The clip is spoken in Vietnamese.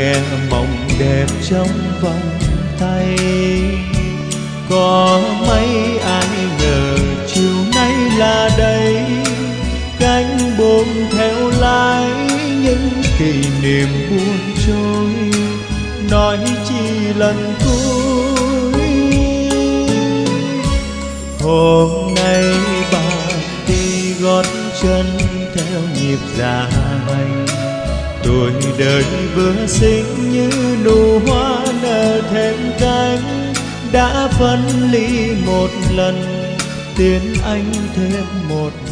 nghe mộng đẹp trong vòng tay. Có mấy ai ngờ chiều nay là đây, cánh buồm theo lái những kỷ niệm buồn trôi, nói chi lần cuối. Hôm nay bạn đi gót chân theo nhịp dạ hành, tuổi đời vừa sinh như nụ hoa nở thêm cánh, đã phân ly một lần tiến anh thêm một